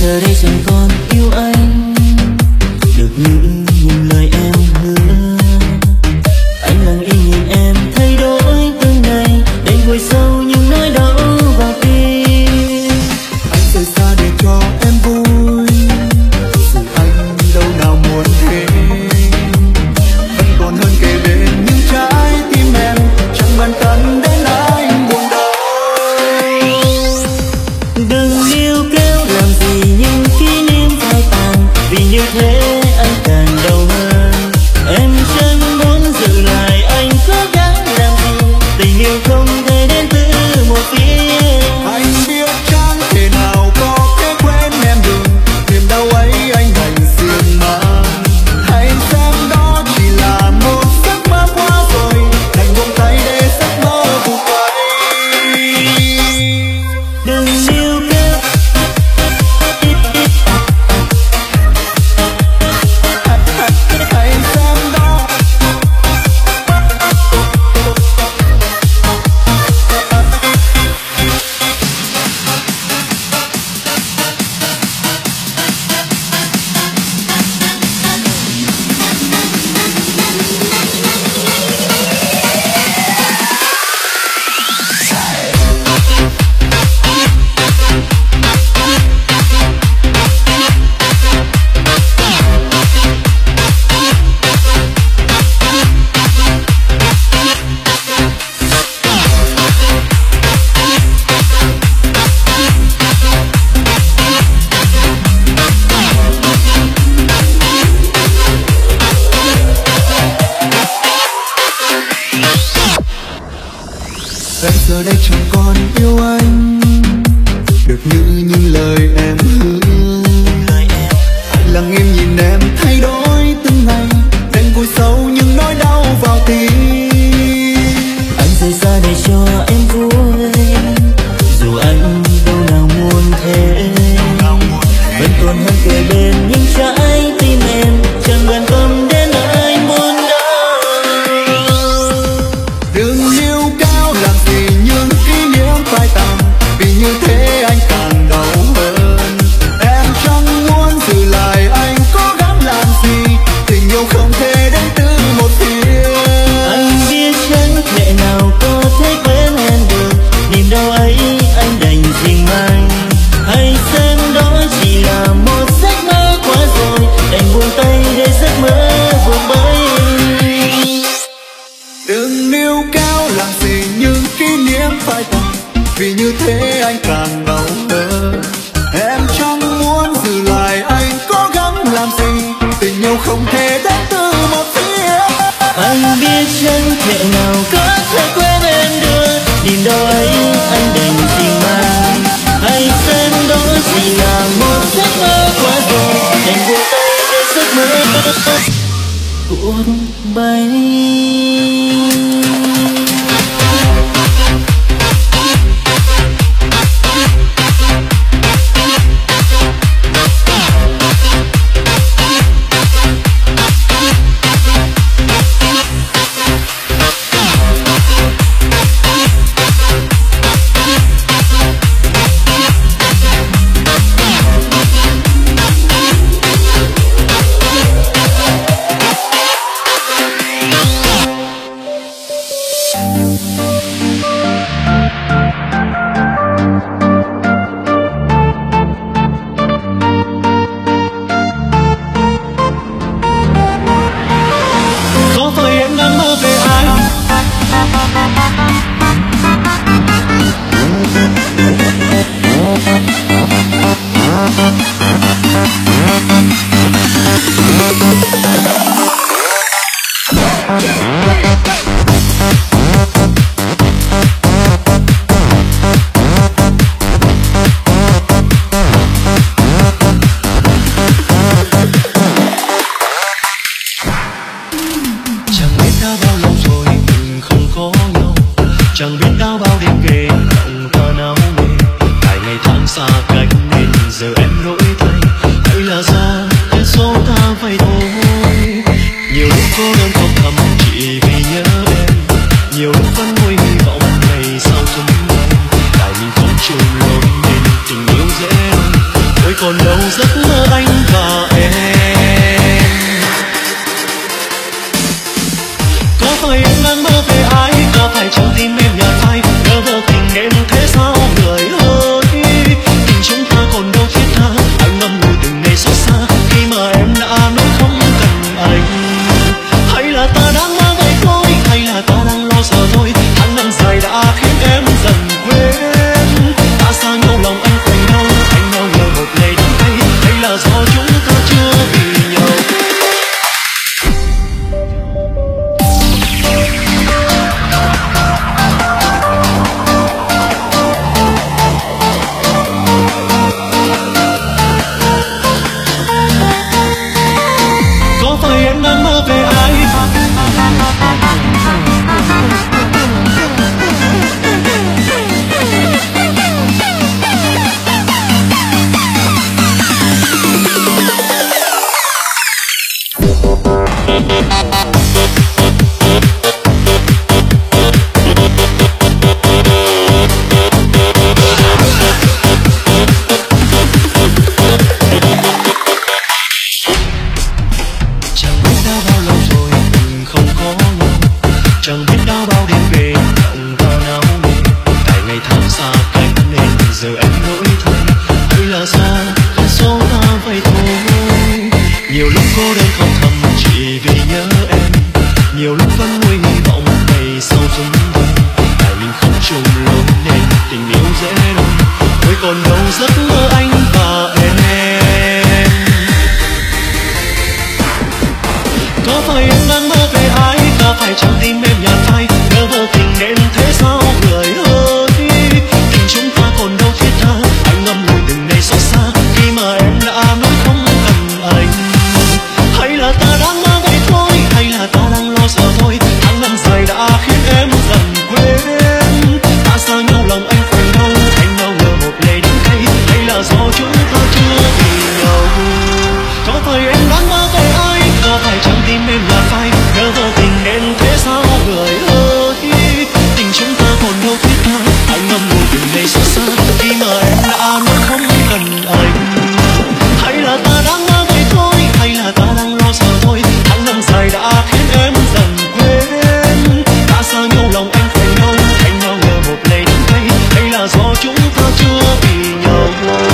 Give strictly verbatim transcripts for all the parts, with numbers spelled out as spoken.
giờ đây chẳng còn yêu anh, được những những lời em hứa. Anh lặng im nhìn em thay đổi từng ngày, đành vùi sâu những nỗi đau vào tim. Anh rời xa để cho em vui, dù anh đâu nào muốn thế. Vẫn còn hơn kề bên những trái tim em, chẳng bận tâm đến anh buồn đau. Đừng níu kéo làm gì những kỷ niệm phai tàn, vì như thế anh càng đau hơn. Em chẳng muốn giữ lại anh cố gắng làm gì, tình yêu không thể đến từ một phía. Anh biết chẳng thể nào có thể quên em được, niềm đau ấy anh đành riêng mang. Hãy xem đó chỉ là một giấc mơ qua rồi, đành buông tay để giấc mơ vụt bay. Đừng níu kéo hãy xem đó em giờ đây chẳng còn yêu anh, được như những lời em hứa. Anh lặng im nhìn em thay đổi từng ngày, đành vùi sâu những nỗi đau vào tim. anh rời xa để cho em vui, dù anh đâu nào muốn thế. Vẫn còn hơn kề bên những trái tim em, chẳng bận tâm đến anh buồn đau. Đừng níu cao làm gì những kỷ niệm phai tàn, vì như thế anh càng đau hơn. Em chẳng muốn giữ lại anh cố gắng làm gì, tình yêu không thể đến từ một phía. Anh biết chẳng thể nào có thể quên em được, niềm đau ấy anh đành riêng mang. Hãy xem đó chỉ là một giấc mơ qua rồi, đành buông tay để giấc mơ vụt bay. Đừng níu kéo làm gì những kỷ niệm phai tàn, vì như thế anh càng đau hơn. Em chẳng muốn giữ lại anh cố gắng làm gì, tình yêu không thể đến từ một phía. Anh biết chẳng thể nào có thể quên em được, niềm đau ấy anh đành riêng mang. Hãy xem đó chỉ là một giấc mơ qua rồi, đành buông tay để giấc mơ vụt bay. còn đâu giấc mơ anh và em. Có phải em đang mơ về ai, có phải trong tim em nhạt phai, ngỡ vô tình đến thế sao người ơi. Tình chúng ta còn đâu thiết tha, anh ngậm ngùi từng ngày xót xa khi mà em đã nói không cần anh. Hay là ta đang mơ vậy thôi, hay là ta đang lo sợ thôi, tháng năm dài đã khiến em dần quên. Ta xa nhau lòng anh quanh nhau, anh nhau ngờ một ngày đắng cay, hay là do chúng ta chưa vì nhau. Có phải em đang mơ về ai? Chẳng biết đã bao đêm về mộng vào não nề, tại ngày tháng xa cách nên giờ em lỗi thay, hay là do số ta vậy thôi. Nhiều lúc cô đơn khóc thầm chỉ vì nhớ em, nhiều lúc vẫn nuôi hy vọng ngày sau chúng tôi, tại mình không chung lối nên tình yêu dễ đâu. Ôi còn đâu giấc mơ anh và em. Có phải em đang mơ về ai, có phải trong tim em nhạt phai, ngỡ vô tình đến thế sao người ơi. Tình chúng ta còn đâu thiết tha, anh ngậm ngùi từng ngày xót xa khi mà em đã nói không cần anh. Hay là ta đang mơ vậy thôi, hay là ta đang lo sợ thôi, tháng năm dài đã khiến em dần quên. Ta xa nhau lòng anh quanh nhau, anh nhau ngờ một ngày đắng cay, hay là do chúng ta chưa vì nhau. Có phải em đang mơ về ai, có phải trong tim em là phai, ngỡ vô tình đến thế sao người ơi. Tình chúng ta còn đâu thiết tha, anh ngậm ngùi từng ngày xót xa khi mà em đã nói không cần anh. Hay là ta đang mơ vậy thôi, hay là ta đang lo sợ thôi, tháng năm dài đã khiến em dần quên. Ta xa nhau lòng anh quanh nhau, anh nhau ngờ một ngày đắng cay, hay là do chúng ta chưa vì nhau.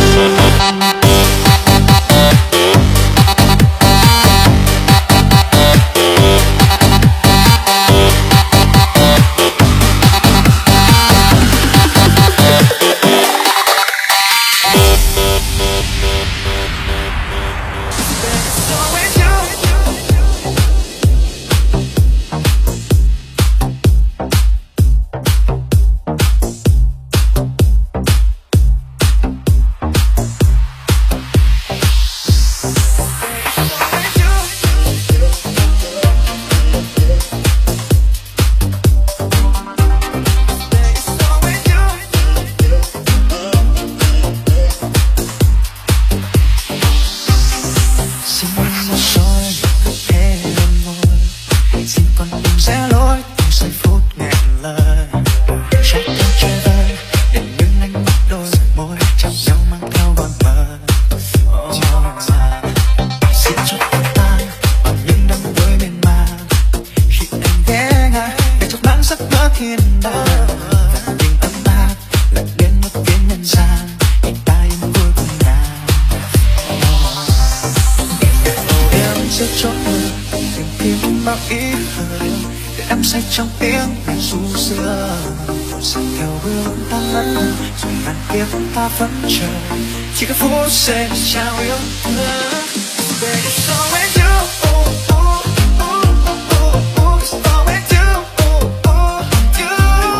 Chỉ có phút giây trao yêu thương. Baby, it's all with you. Ooh, ooh, ooh, ooh, ooh. It's all with you. Ooh, ooh, you.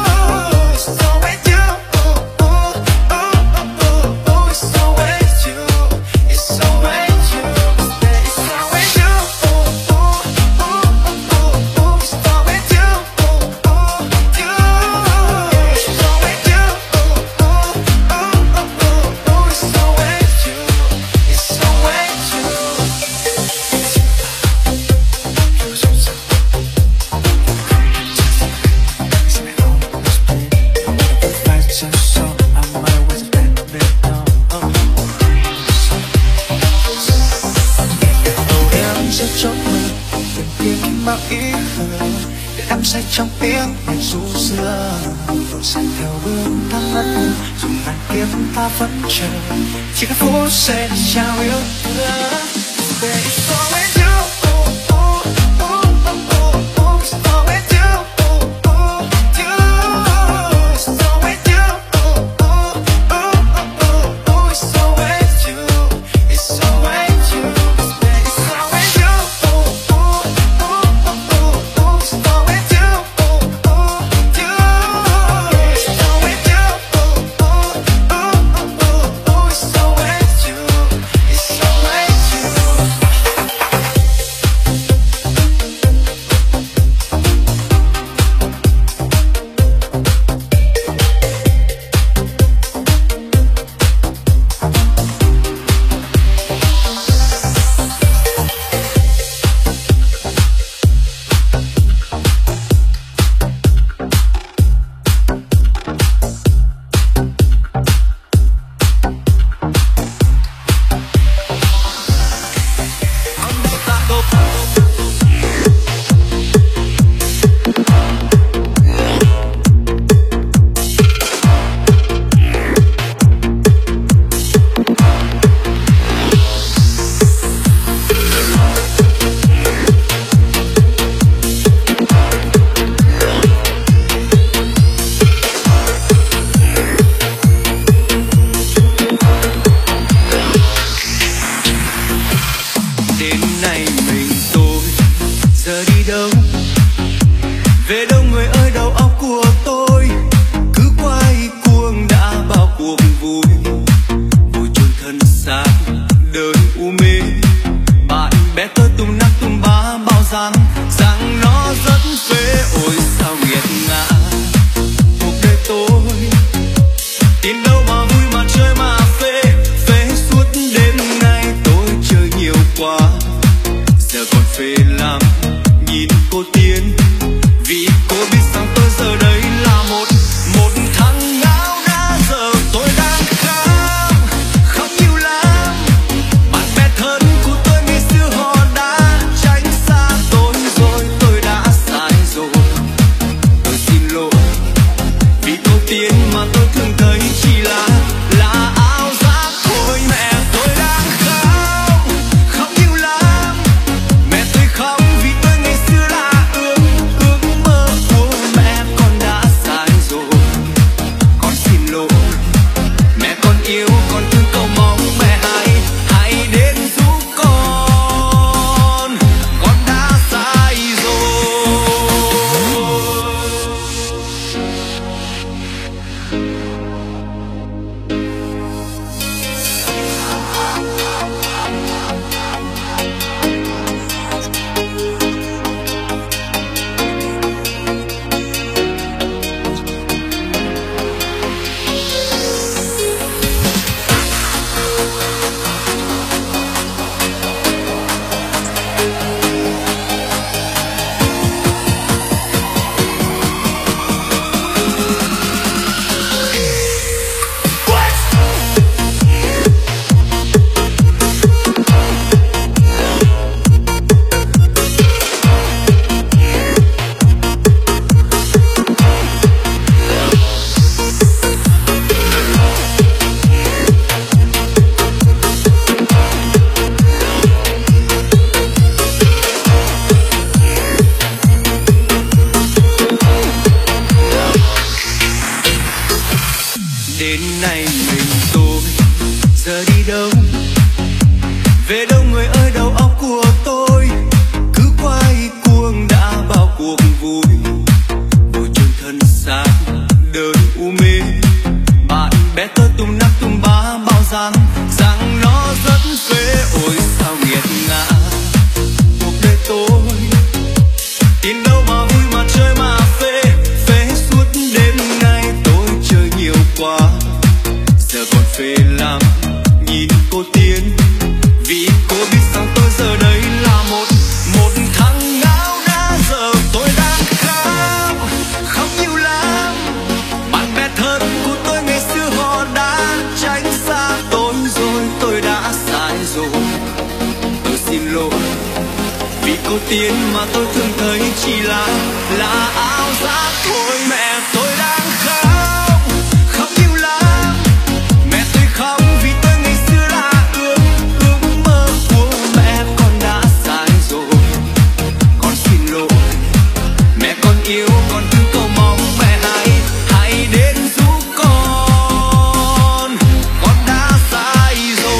It's all with you. Ooh, ooh, ooh, ooh, ooh. It's all with you. It's all with you. Baby, it's all with you. Ooh, ooh, ooh, ooh, ooh. It's all with you. Ooh, ooh, you. It's all with you. Ooh, ooh, ooh, ooh, ooh. It's all with you. It's all with you. ý hờn để đắm say trong tiếng nhạc ru xưa, rồi dần theo bước ta ngất ngơ, dù ngàn kiếp ta vẫn chờ chỉ các phút giây để trao yêu thương. Baby, it's all with you. Ooh, ooh, ooh, ooh, ooh, ooh. It's all with you. Ooh, ooh, you. It's all with you. Ooh, ooh, ooh, ooh, ooh. It's all with you. It's all with you. Baby, it's all with you. Ooh, ooh, ooh, ooh, ooh. It's all with you. Ooh, ooh, you. It's all with you. Ooh, ooh, ooh, ooh, ooh. It's all with you. It's all with you. Đến nay mình tôi giờ đi đâu, về đâu người ơi, đầu óc của tôi cứ quay cuồng đã bao cuộc vui, vui chôn thân xác đời u mê. Bạn bè tôi tùm nát tùm ba bao rằng rằng nó rất phê, ôi sao nghiệt ngã cuộc đời tôi. Tin đâu mà vui mà chơi mà phê, phê suốt đêm nay tôi chơi nhiều quá, giờ còn phê lắm nhìn cô tiến, vì cô biết rằng tôi giờ đây là một một thằng ngáo đá. Giờ tôi đang khóc khóc nhiều lắm, bạn bè thân của tôi ngày xưa họ đã tránh xa tôi rồi, tôi đã sai rồi, tôi xin lỗi vì cô tiến mà tôi thường thấy chỉ là là ảo giác thôi. Mẹ tôi đang khóc khóc nhiều lắm, mẹ tôi khóc vì tôi ngày xưa là ước ước mơ của mẹ, con đã sai rồi, con xin lỗi mẹ, con yêu con thương, cầu mong mẹ hãy hãy đến giúp con, con đã sai rồi. Đến nay mình tôi giờ đi đâu, về đâu người ơi, đầu óc của tôi cứ quay cuồng đã bao cuộc vui, vui chôn thân xác đời u mê. Bạn bè tôi tùm nát tùm ba bao rằng rằng nó rất phê, ôi sao nghiệt ngã cuộc đời tôi. Tin đâu mà vui mà chơi mà phê, phê suốt đêm nay tôi chơi nhiều quá, giờ còn phê lắm nhìn cô tiến, vì cô biết rằng tôi giờ đây là một một thằng ngáo đá. Giờ tôi đang khóc khóc nhiều lắm, bạn bè thân của tôi ngày xưa họ đã tránh xa tôi rồi, tôi đã sai rồi, tôi xin lỗi vì cô tiên mà tôi thường thấy chỉ là là ảo giác thôi. Mẹ tôi đang khóc, khóc nhiều lắm. Mẹ tôi khóc vì tôi ngày xưa là ước ước mơ của mẹ. Con đã sai rồi, con xin lỗi. Mẹ con yêu, con thương, cầu mong mẹ hãy hãy đến giúp con. Con đã sai rồi.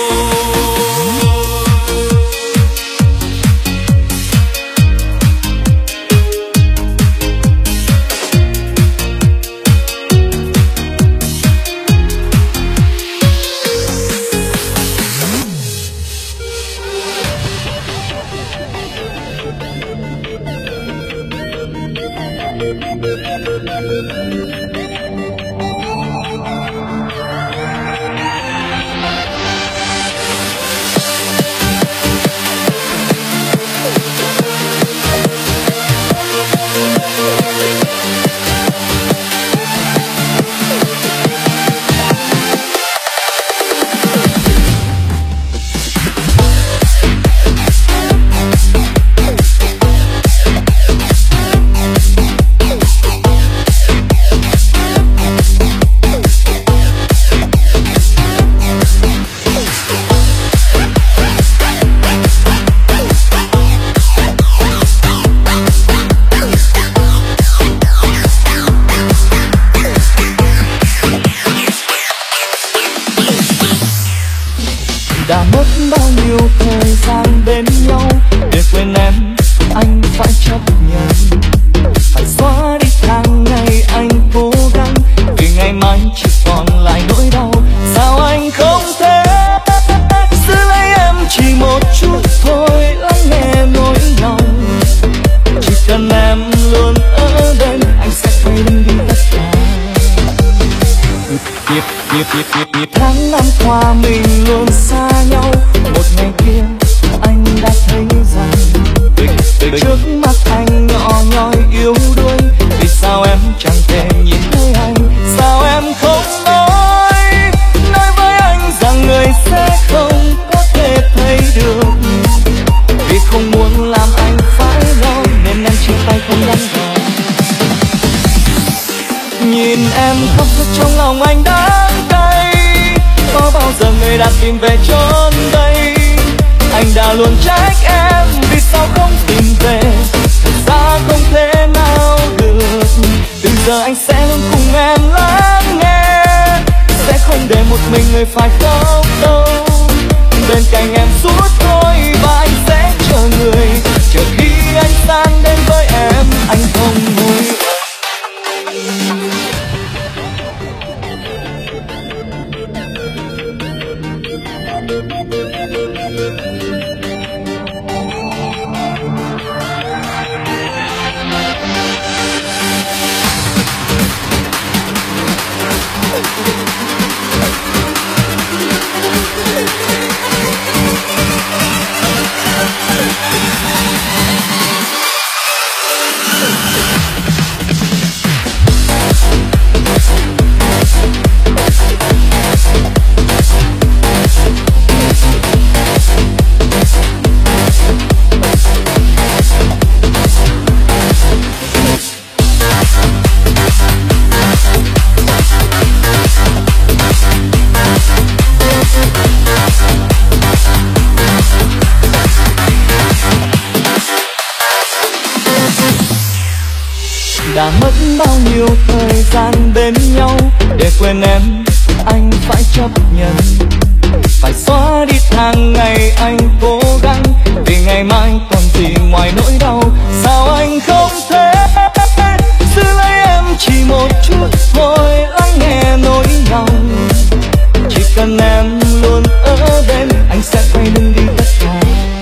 Đã mất bao nhiêu thời gian bên nhau để quên em, anh phải chấp nhận. Phải xóa đi tháng ngày anh cố gắng, vì ngày mai chỉ còn lại nỗi đau. Sao anh không thể giữ lấy em chỉ một chút thôi, lắng nghe nỗi lòng. Chỉ cần em luôn ở bên, anh sẽ quay lưng đi tất cả. Nhịp, nhịp, nhịp, nhịp, nhịp tháng năm qua mình luôn xa nhau. Một ngày kia anh đã thấy rằng từ, từ trước mắt anh nhỏ nhoi yếu đuối. Vì sao em chẳng thể nhìn thấy anh? Sao em không nói nói với anh rằng người sẽ không có thể thấy được? Vì không muốn làm anh phải lo nên em chia tay không đắn đo. Nhìn em khóc thật trong lòng anh đắng cay. Có bao giờ người đã tìm về chốn đây? Anh đã luôn trách em vì sao không tìm về. Thật ra không thể nào được. Từ giờ anh sẽ luôn cùng em lắng nghe, sẽ không để một mình người phải khóc đâu. Bên cạnh em suốt thôi và anh sẽ chờ người, chờ khi anh sang đến với em. Anh không hối. Đã mất bao nhiêu thời gian bên nhau để quên em, anh phải chấp nhận. Phải xóa đi tháng ngày anh cố gắng, vì ngày mai còn gì ngoài nỗi đau. Sao anh không thể giữ lấy em chỉ một chút thôi, lắng nghe nỗi lòng. Chỉ cần em luôn ở bên, anh sẽ quay lưng đi tất cả.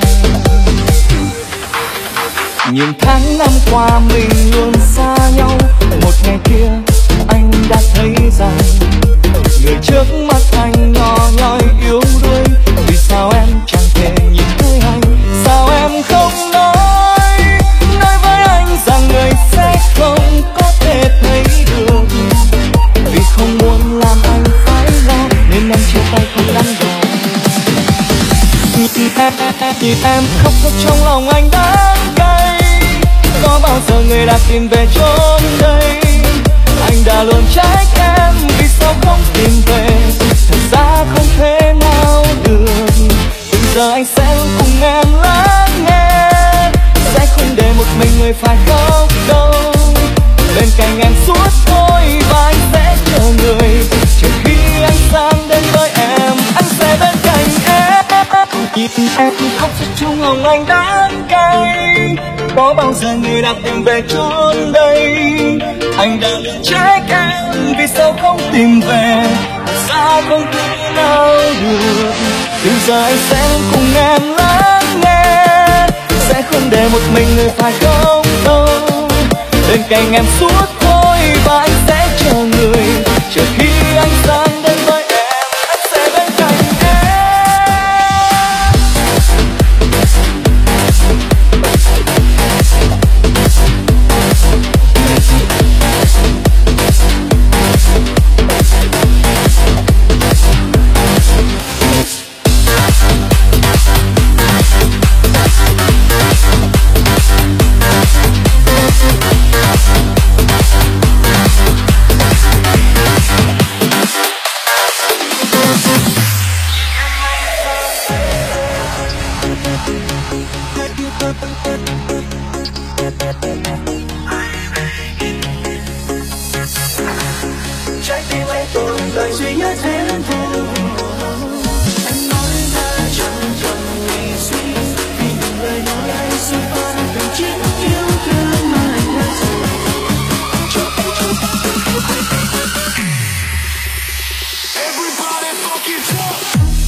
Những tháng năm qua mình luôn xa nhau. Một ngày kia anh đã thấy rằng người trước mắt anh nhỏ nhoi yếu đuối. Vì sao em chẳng thể nhìn thấy anh? Sao em không nói nói với anh rằng người sẽ không có thể thấy được? Vì không muốn làm anh phải lo nên em chia tay không đắn đo. Nhìn em khóc thật trong lòng anh đắng cay. Có bao giờ người đã tìm về chốn đây? Anh đã luôn trách em vì sao không tìm về. Thật ra không thể nào được. Từ giờ anh sẽ luôn cùng em lắng nghe. Sẽ không để một mình người phải khóc đâu. Bên cạnh em suốt thôi và anh sẽ chờ người. Chờ khi anh sang đến với em, anh sẽ bên cạnh em. Nhìn em khóc thật trong lòng anh đắng cay. Có bao giờ người đã tìm về chốn đây? Anh đã luôn trách em vì sao không tìm về. Sao không thể nào được. Từ giờ anh sẽ cùng em lắng nghe. Sẽ không để một mình người phải khóc đâu. Bên cạnh em suốt thôi và anh sẽ chờ người. Chờ khi anh sang đến với em, anh sẽ bên cạnh em. Trái tim anh tồn tại duy nhất em thôi. Anh nói ra chẳng cần nghĩ suy. Vì những lời nói anh xuất phát từ chính yêu thương mà anh đã dành cho em, cho em. Everybody fucking talk.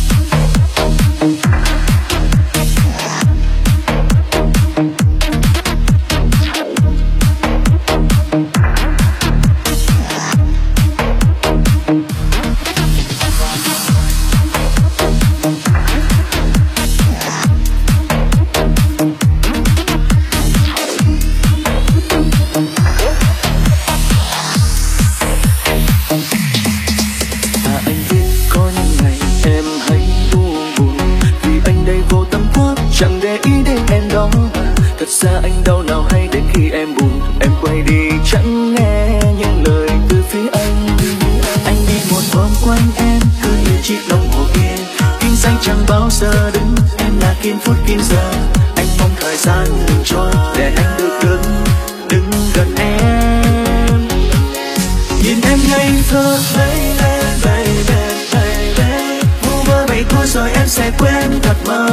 Chẳng để ý đến em đó. Thật ra anh đau nào hay đến khi em buồn. Em quay đi chẳng nghe những lời từ phía anh. Anh đi một vòng quanh em cứ như chiếc đồng hồ kia. Kim xanh chẳng bao giờ đứng. Em là kim phút kim giờ. Anh mong thời gian đừng trôi để anh được đứng đứng gần em. Nhìn em ngây thơ baby baby baby. Vu vơ vậy thôi rồi em sẽ quên thật mơ.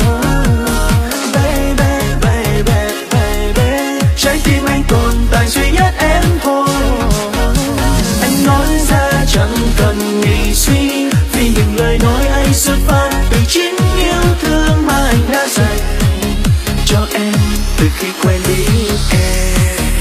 Trái tim anh tồn tại duy nhất em thôi. Anh nói ra chẳng cần nghĩ suy. Vì những lời nói anh xuất phát từ chính yêu thương mà anh đã dành cho em từ khi quen biết em.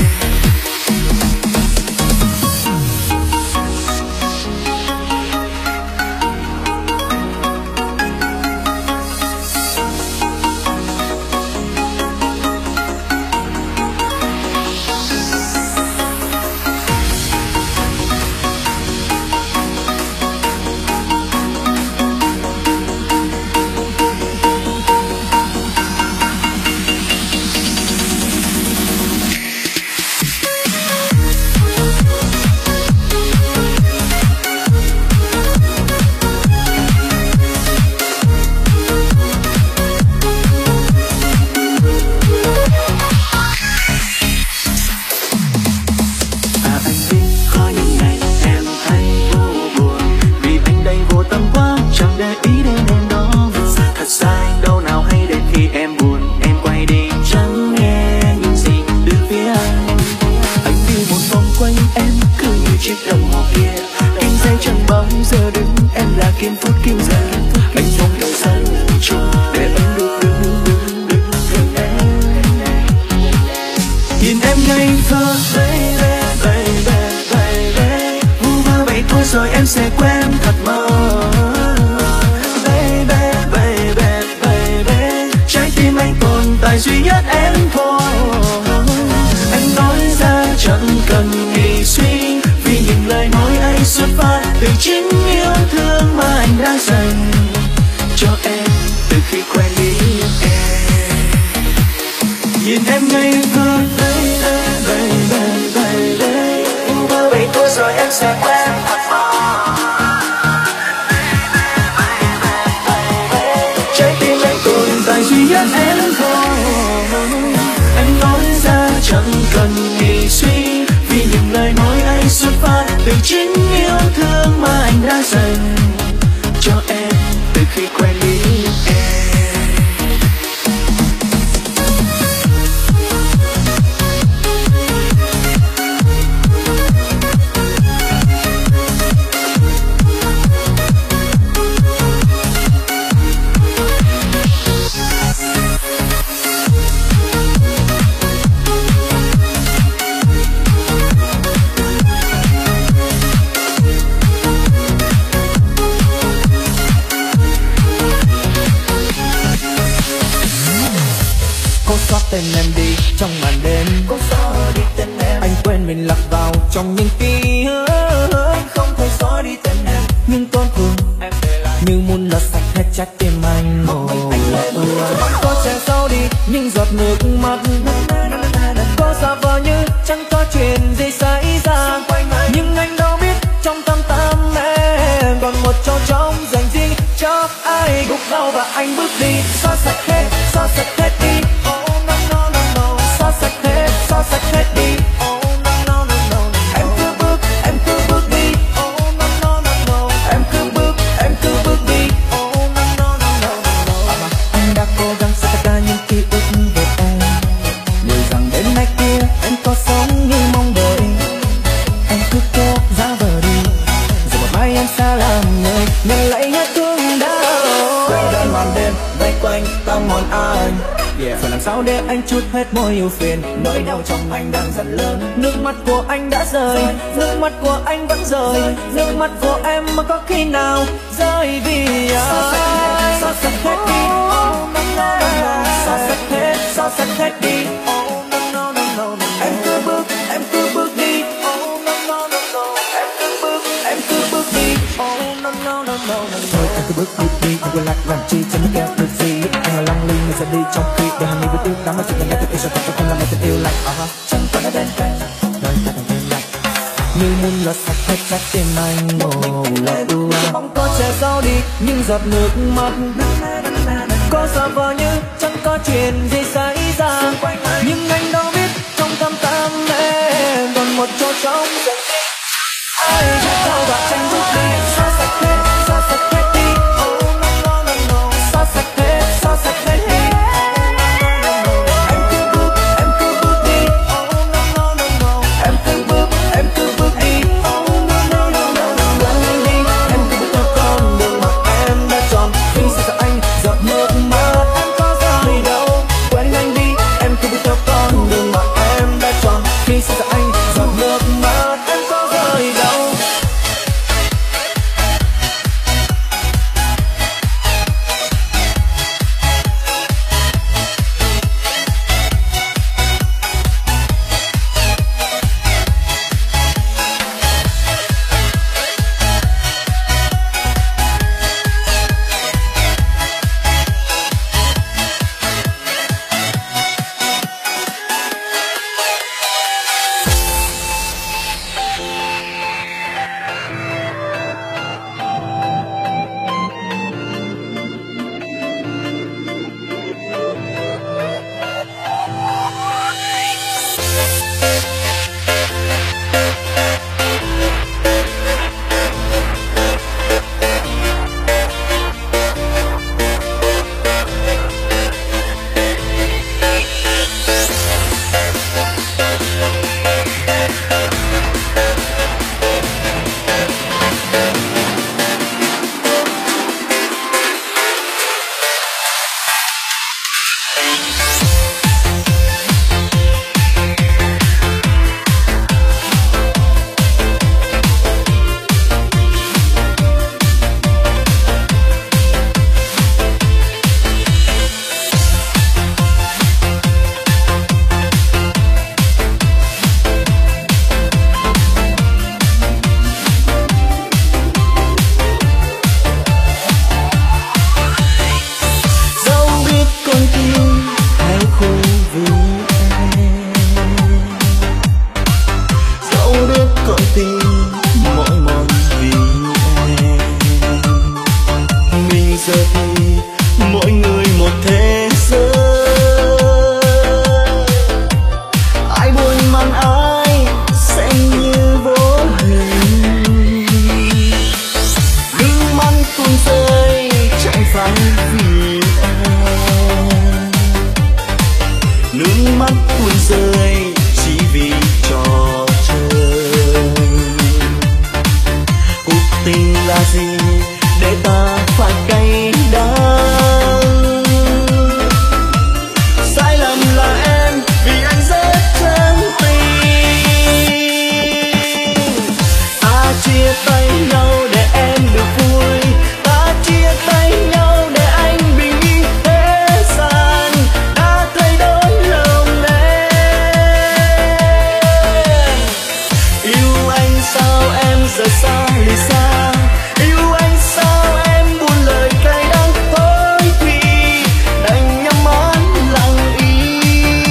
Kim phút kim giờ anh mong thời gian trôi để anh được đứng đứng đứng gần em. Nhìn em ngây thơ baby baby baby. Vu vơ vậy thôi rồi em sẽ quên thật mơ. Baby baby baby. Trái tim anh tồn tại duy nhất em thôi. Anh nói ra chẳng cần nghĩ suy. Vì những lời nói anh xuất phát từ chính yêu thương mà anh đã dành cho em từ khi quen. vì nhớ em thôi. Anh nói ra chẳng cần nghĩ suy, vì những lời nói anh xuất phát từ chính yêu thương mà anh đã dành cho em từ khi quen biết em. Tên em đi trong màn đêm, Có xóa đi tên em, anh quên mình lạc vào trong những ký ức. anh không thể xóa đi tên em, Nhưng tổn thương em để lại như muốn lật sạch hết trái tim anh. một mình anh lệ mưa. Có che giấu đi những giọt nước mắt, có giả vờ như chẳng có chuyện gì xảy ra, nhưng anh đâu biết trong tâm tâm em còn một chỗ trống dành riêng cho ai. Gục đầu và anh bước đi, xóa sạch hết, xóa sạch hết đi. Xóa sạch hết, xóa sạch hết đi. Oh no no no no. Em cứ bước, em cứ bước đi. Oh no no no no. Em cứ bước, em cứ bước đi. Oh no no no no no. Anh đã cố gắng xóa tất cả những ký ức về em, liệu rằng đến nay kia em có sống như mong đợi. Em cứ cố giả vờ đi, rồi một mai em xa làm người nhận lại nhát thương đau. Quay đơn màn đêm vây quanh tâm hồn anh. Yeah. Phải làm sao để anh chút hết mối yêu phiền, Nỗi đau trong anh đang dần lớn. nước mắt của anh đã rơi, nước mắt của anh vẫn rơi, nước mắt của em mà có khi nào rơi vì ai. Xóa sạch hết đi. Oh no no no. Xóa sạch hết, xóa sạch hết đi. Oh no no no no. Em cứ bước, em cứ bước đi. Oh no no no no. Em cứ bước, em cứ bước đi. Oh no no no no. Thôi em cứ bước bước đi, đừng quên lại làm chi chẳng kéo được gì. Anh là long ly người sẽ đi trong khi để hàng ngày với tiếc đắm mà chỉ cần nghe tiếng yêu sao không làm em tình yêu lạnh. Uh-huh. Chẳng còn ở bên cạnh, Đời ta càng thêm lạnh như muốn lật sạch hết trái tim anh. Oh, là tua không có che giấu đi những giọt nước mắt, có giả vờ như chẳng có chuyện gì xảy ra, nhưng anh đâu biết trong tâm tâm em còn một chỗ trống dành riêng ai. Sao và tranh bước đi, xóa sạch hết, xóa sạch hết đi. Oh no no no no. Xóa sạch hết, xóa sạch hết đi. Em cứ bước, em cứ bước đi. oh no no no no. Em cứ bước, em cứ bước đi. Oh no no no no. Quên anh đi, em cứ bước theo con đường mà em đã chọn. Khi xa xa anh, giọt nước mắt em có rơi đâu. Quên anh đi, em cứ bước theo con đường mà em đã chọn. Khi xa xa anh, giọt nước mắt em có rơi đâu. giờ thì mỗi người một thế giới. tuôn rơi chẳng phải vì em, nước mắt tuôn rơi chỉ vì trò chơi. Cuộc tình là gì để ta phải cay đắng? Sai lầm là em vì anh rất chân tình. Ta chia tay nhau để em được vui, ta chia tay nhau để anh bình yên. Thế gian đã thay đổi lòng em. Yêu anh sao em rời xa lìa xa, yêu anh sao em buồn lời cay đắng. Thôi thì đành nhắm mắt lặng im.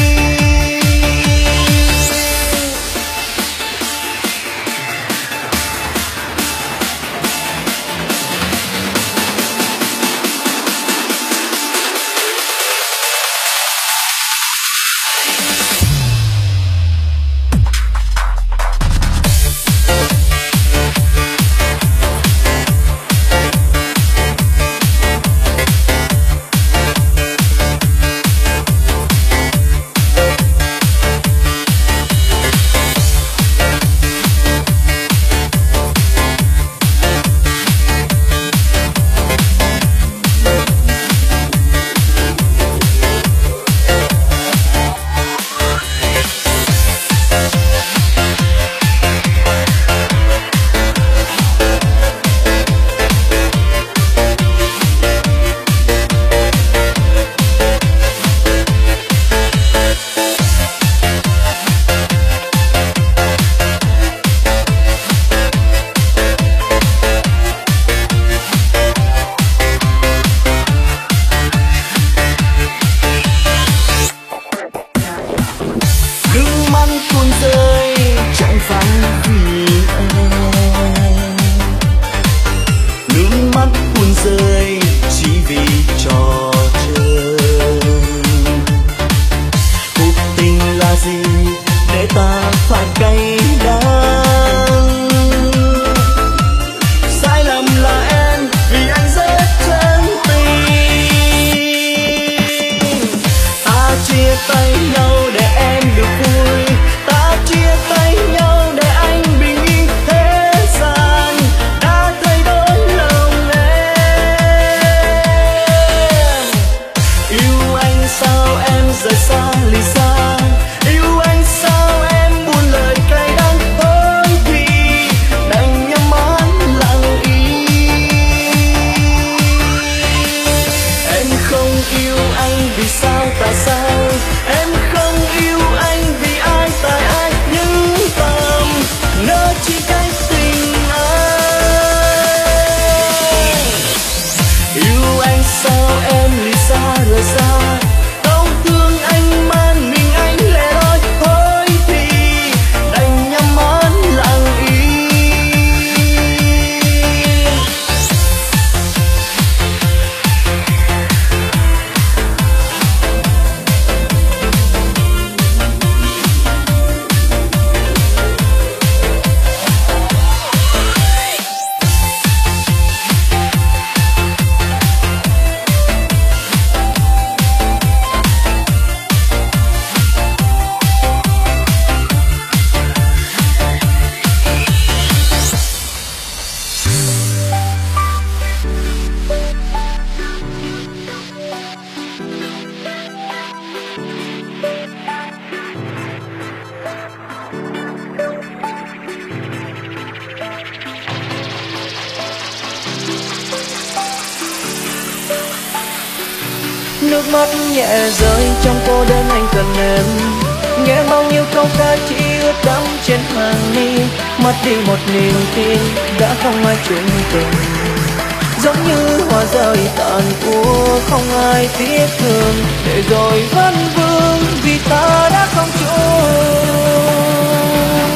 Nước mắt nhẹ rơi trong cô đơn anh cần em, nghe bao nhiêu câu ca chỉ ướt đẫm trên hàng mi. Mất đi một niềm tin đã không ai chung tình, giống như hoa rơi tàn úa không ai tiếc thương, để rồi vẫn vương vì ta đã không chung.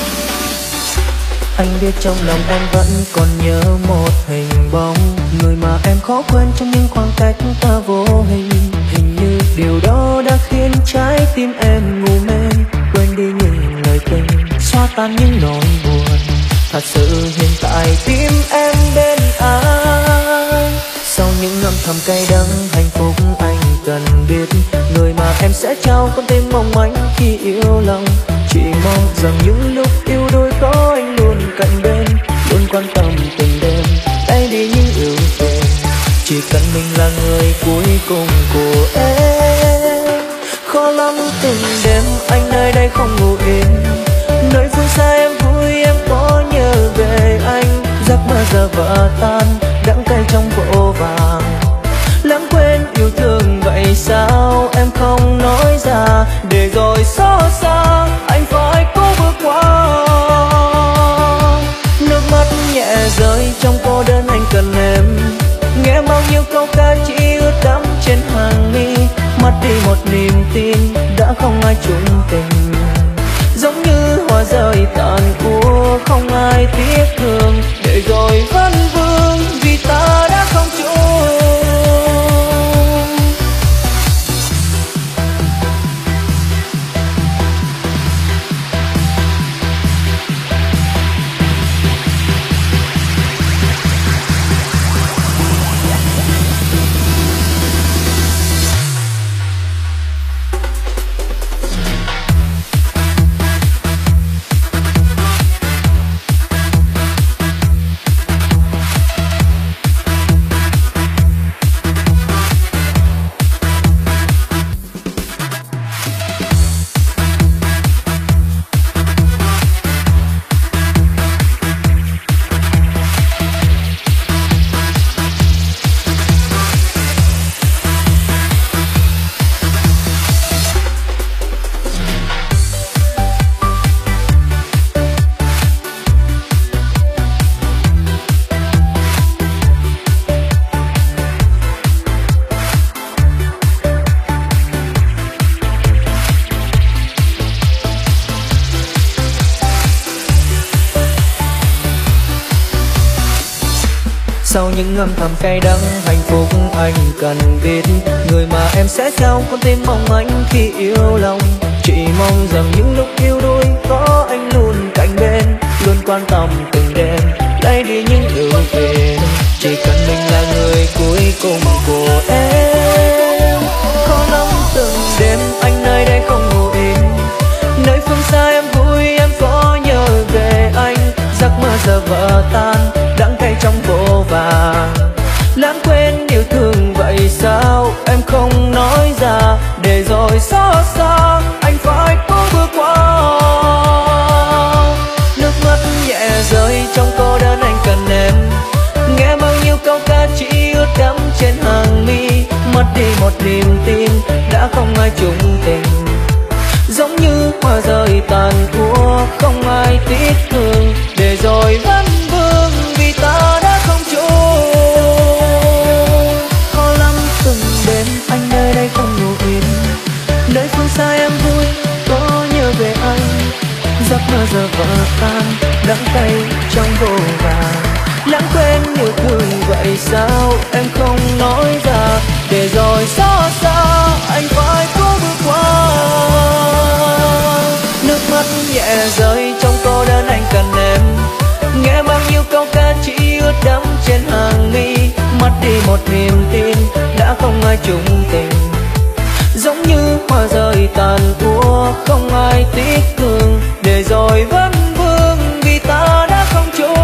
Anh biết trong lòng em vẫn còn nhớ một hình bóng, người mà em khó quên trong những khoảng cách ta vô hình. Hình như điều đó đã khiến trái tim em ngủ mê, quên đi những lời tình, xóa tan những nỗi buồn. Thật sự hiện tại tim em bên ai. Sau những năm thầm cay đắng hạnh phúc anh cần biết, người mà em sẽ trao con tim mong manh khi yêu lòng. Chỉ mong rằng những lúc yêu đôi có anh luôn cạnh bên, luôn quan tâm từng đêm, tay đi những ưu phiền. Chỉ cần mình là người cuối cùng của em. Khó lắm từng đêm anh nơi đây không ngủ yên, nơi phương xa em vui em có nhớ về anh. Giấc mơ giờ vỡ tan đắng cay trong vô vàng, lãng quên yêu thương vậy sao em không nói ra, để rồi xót xa anh phải cố bước qua. Nước mắt nhẹ rơi trong cô đơn anh cần em, nghe bao nhiêu câu ca chỉ ướt đẫm trên hàng mi. Mất đi một niềm tin đã không ai chung tình, giống như hoa rơi tàn úa không ai tiếc thương, để rồi vẫn vương vì ta đã không chung. Sau những âm thầm cay đắng hạnh phúc anh cần biết, người mà em sẽ theo con tim mong manh khi yêu lòng. Chỉ mong rằng những lúc yêu đôi có anh luôn cạnh bên, luôn quan tâm từng đêm, lấy đi những ưu phiền. Chỉ cần mình là người cuối cùng của em. Khó lắm từng đêm anh nơi đây không ngủ yên, nơi phương xa em vui em có nhớ về anh. Giấc mơ giờ vỡ tan đắng cay trong vô vàng, lãng quên yêu thương vậy sao em không nói ra, để rồi xót xa anh phải cố bước qua. Nước mắt nhẹ rơi trong cô đơn anh cần em, nghe bao nhiêu câu ca chỉ ướt đẫm trên hàng mi. Mất đi một niềm tin đã không ai chung tình, giống như hoa rơi tàn úa không ai tiếc thương, để rồi vẫn vương vì ta đã không chung. Khó lắm từng đêm anh nơi đây không ngủ yên, nơi phương xa em vui có nhớ về anh. Giấc mơ giờ vỡ tan đắng cay trong vô vàng, lãng quên yêu thương vậy sao em không nói ra, để rồi xót xa anh phải cố bước qua. Nước mắt nhẹ rơi trong cô đơn anh cần em, nghe bao nhiêu câu ca chỉ ướt đẫm trên hàng mi. Mất đi một niềm tin đã không ai chung tình, giống như hoa rơi tàn úa không ai tiếc thương, để rồi vẫn vương vì ta đã không chung.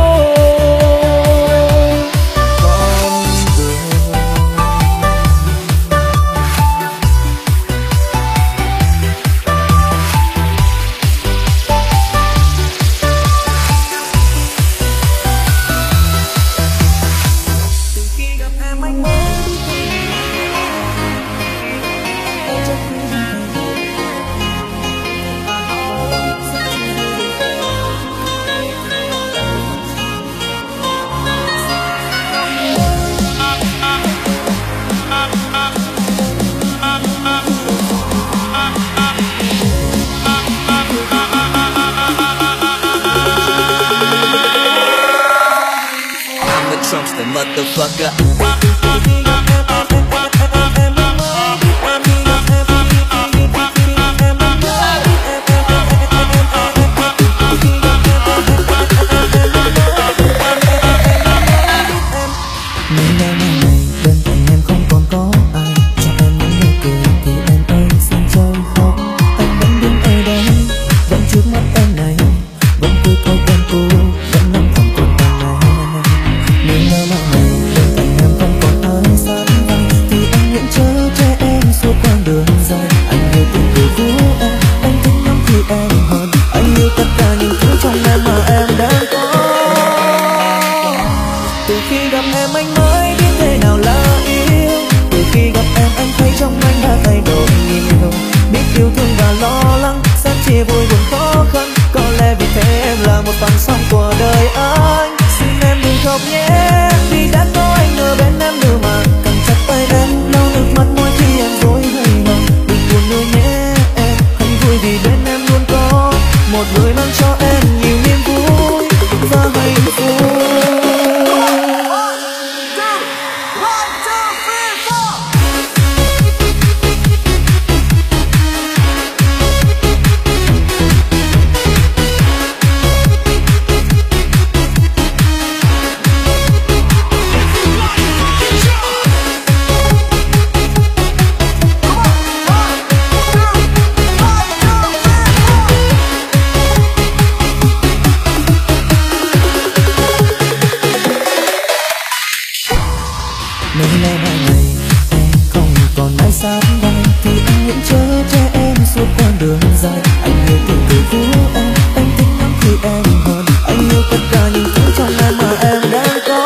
Motherfucker. Những ngày này bên cạnh em không còn có ai, cho em những nụ cười thì em ơi xin trôi khóc. Anh vẫn đứng ở đây, vẫn trước mắt em này, vẫn cứ thói quen cũ, vẫn nắm thầm cuộc đời này. Những ngày này bên cạnh em không còn ai sát vai, thì anh nguyện chở che em suốt quãng đường dài. Anh yêu từng cười của em, anh thích lắm thì em hơn. Anh yêu tất cả những thứ trong em mà em đang có. Từ khi gặp em anh mới biết thế nào là yêu. Từ khi gặp em anh thấy trong anh đã thay đổi nhiều. Biết yêu thương và lo lắng, sẽ chia vui buồn khó khăn. Có lẽ vì thế em là một phần sống của đời anh. Xin em đừng khóc nhé, vì đã có anh ở bên em nữa mà. Cầm chặt tay em, lau nước mắt mỗi khi em dối hơi lòng. Đừng buồn nữa nhé em, hãy vui vì bên em luôn có một người mang cho em nhiều niềm vui và hạnh phúc. Những ngày này em không còn ai sát vai, thì anh nguyện chở che em suốt quãng đường dài. Anh yêu từng cười của em, anh thích lắm thì em hơn. Anh yêu tất cả những thứ trong em mà em đang có.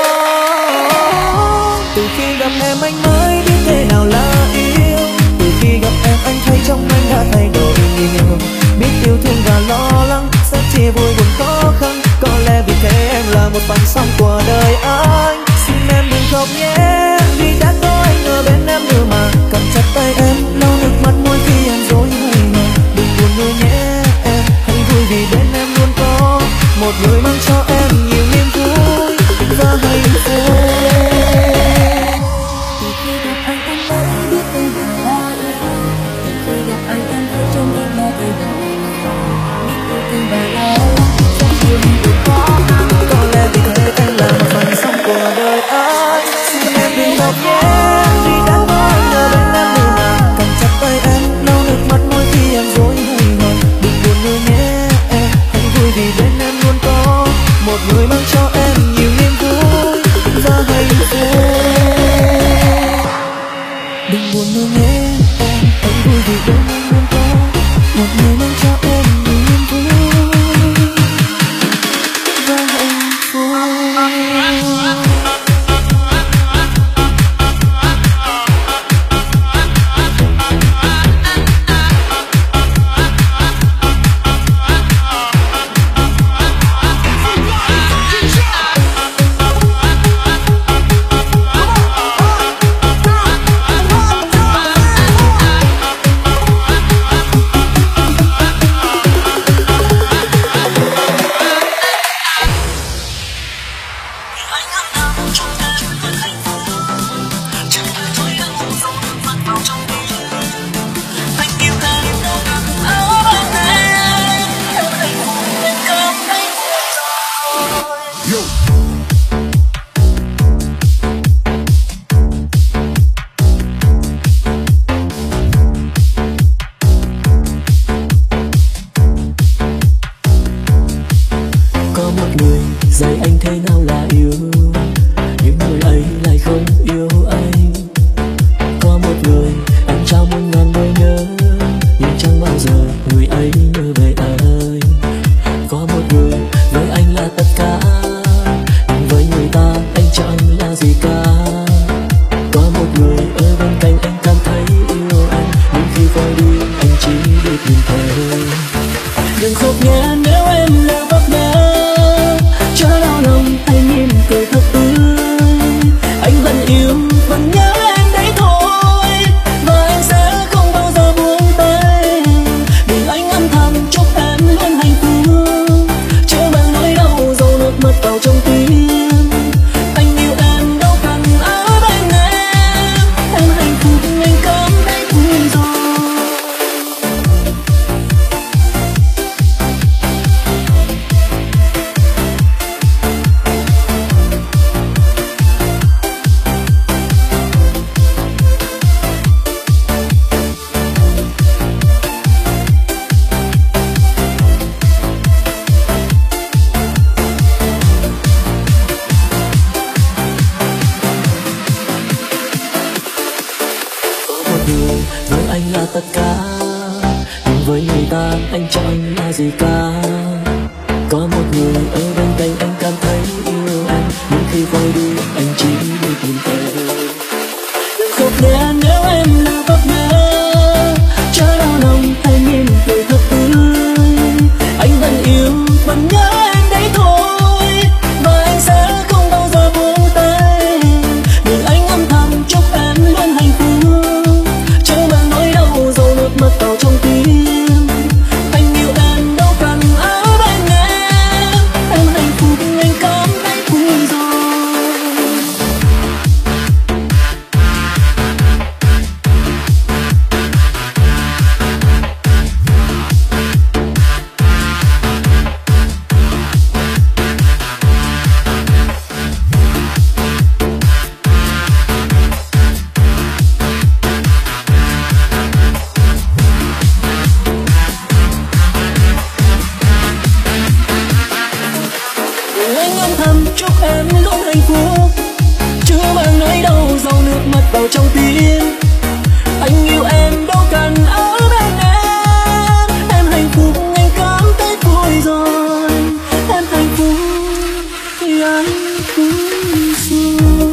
Từ khi gặp em anh mới biết thế nào là yêu. Từ khi gặp em anh thấy trong anh đã thay đổi nhiều. Biết yêu thương và lo lắng, sẽ chia vui buồn khó khăn. Có lẽ vì thế em là một phần sống của đời anh. Xin em đừng khóc nhé, vì đã có anh ở bên em nữa mà. Cầm chặt tay em, lau nước mắt mỗi khi em dối hơi lòng. Đừng buồn nữa nhé em, hãy vui vì bên em luôn có một người mang cho em nhiều niềm vui và hạnh phúc. Từ khi gặp anh em mới biết em là yêu. Từ khi gặp anh em thấy trong em đã thay đổi. Biết yêu thương và lo lắng, trong nhiều điều khó khăn. Có lẽ vì thế em là một phần sống của đời anh. Xin em đừng khóc nhé, vì đã có anh ở bên em nữa mà. Cầm chặt tay em, lau nước mắt mỗi khi em dối hơi lòng. Đừng buồn nữa nhé em, hãy vui vì bên em luôn có một người mang cho em nhiều niềm vui và hạnh phúc. Đừng buồn nữa nhé em, hãy vui vì bên em luôn có một người mang cho em nhiều niềm vui và hạnh phúc. là tất cả, nhưng với người ta anh chẳng là gì cả. Có một người ở bên cạnh anh cảm thấy yêu anh, nhưng khi quay đi anh chỉ biết nhìn em. Khóc nhẹ nếu em là khóc nhẹ, chớ đau lòng hay mỉm cười thật tươi. Anh vẫn yêu vẫn nhớ em đấy thôi, và anh sẽ không bao giờ buông tay. Nhưng anh âm thầm chúc em luôn hạnh phúc, chớ mang nỗi đau dồn nước mắt vào trong tim. Anh yêu em đâu cần ở bên em, em hạnh phúc anh cảm thấy vui rồi. Anh âm thầm chúc em luôn hạnh phúc, chưa mang nỗi đau dòng nước mắt vào trong tim. Anh yêu em đâu cần ở bên em, em hạnh phúc anh cảm thấy vui rồi. Em hạnh phúc thì anh cũng rồi.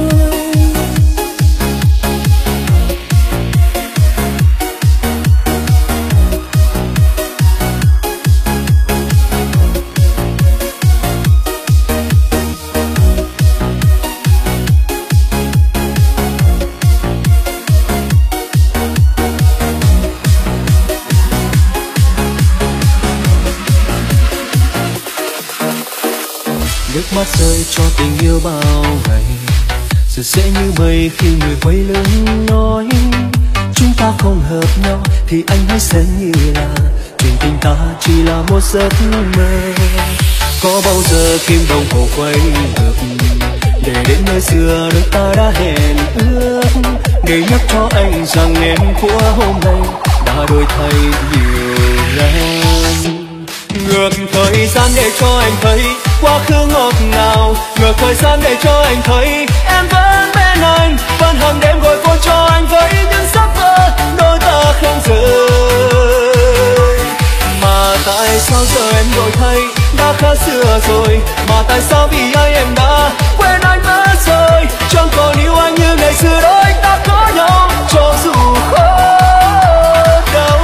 Nước mắt rơi cho tình yêu bao ngày, giờ sẽ như mây khi người quay lưng nói chúng ta không hợp nhau, thì anh hãy xem như là chuyện tình ta chỉ là một giấc mơ. Có bao giờ kim đồng hồ quay ngược để đến nơi xưa đôi ta đã hẹn ước, để nhắc cho anh rằng em của hôm nay đã đổi thay nhiều lần. Ngược thời gian để cho anh thấy quá khứ ngọt ngào, ngược thời gian để cho anh thấy em vẫn bên anh, vẫn hàng đêm gọi cô cho anh với những giấc mơ đôi ta không rời. Mà tại sao giờ em đổi thay đã khác xưa rồi, mà tại sao vì ai em đã quên anh mất rồi, chẳng còn yêu anh như ngày xưa đôi ta có nhau cho dù khó đau.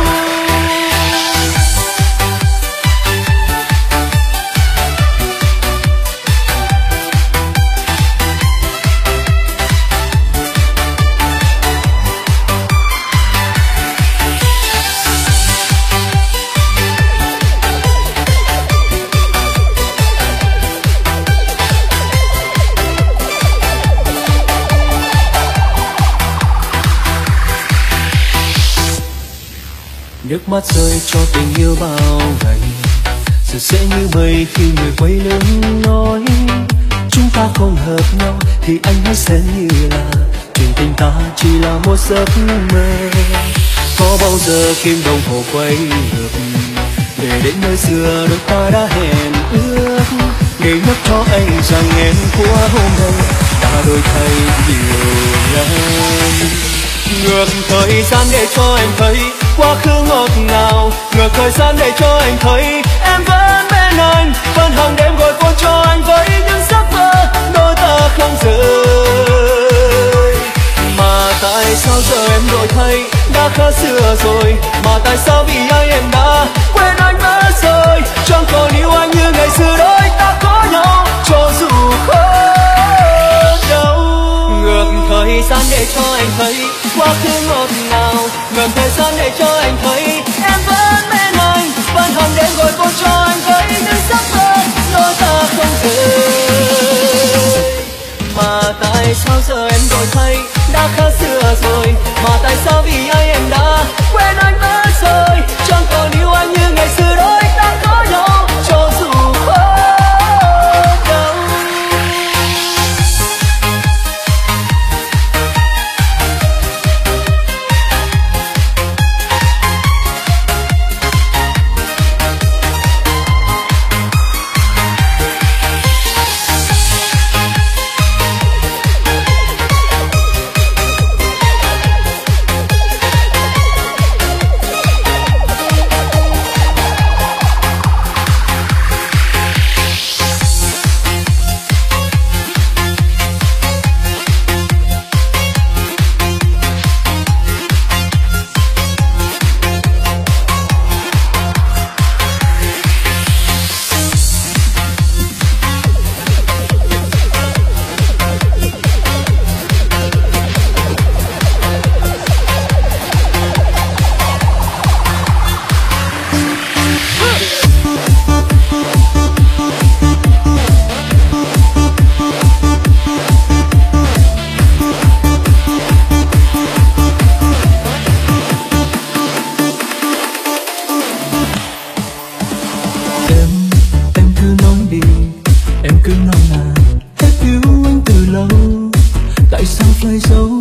Nước mắt rơi cho tình yêu bao ngày, giờ sẽ như mây khi người quay lưng nói chúng ta không hợp nhau, thì anh hãy xem như là chuyện tình ta chỉ là một giấc mơ. Có bao giờ kim đồng hồ quay ngược để đến nơi xưa đôi ta đã hẹn ước, để nhắc cho anh rằng em của hôm nay đã đổi thay nhiều lần. Ngược thời gian để cho em thấy quá khứ ngọt ngào, ngược thời gian để cho anh thấy em vẫn bên anh, vẫn hàng đêm gọi cô cho anh với những giấc mơ đôi ta không rời. Mà tại sao giờ em đổi thay đã khác xưa rồi, mà tại sao vì ai em đã quên anh mất rồi, chẳng còn yêu anh như ngày xưa đôi ta có nhau cho dù khó đau. Ngược thời gian để cho anh thấy quá khứ ngọt ngào, ngược thời gian để cho anh thấy em vẫn bên anh, vẫn hàng đêm gọi cô cho anh với những giấc mơ đôi ta không rời. Mà tại sao giờ em đổi thay đã khác xưa rồi, mà tại sao vì ai em đã quên anh mất rồi, chẳng còn yêu anh như ngày xưa đôi ta có nhau cho dù khó đau. nơi dấu